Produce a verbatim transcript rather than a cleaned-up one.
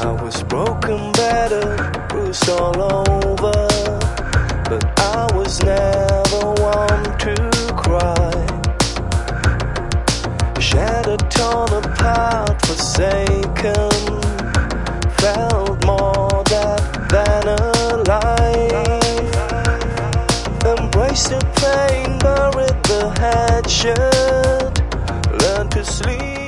I was broken, battered, bruised all over, but I was never one to cry. Shattered, torn apart, forsaken, felt more dead than alive. Embraced the pain, buried the hatchet, learned to sleep.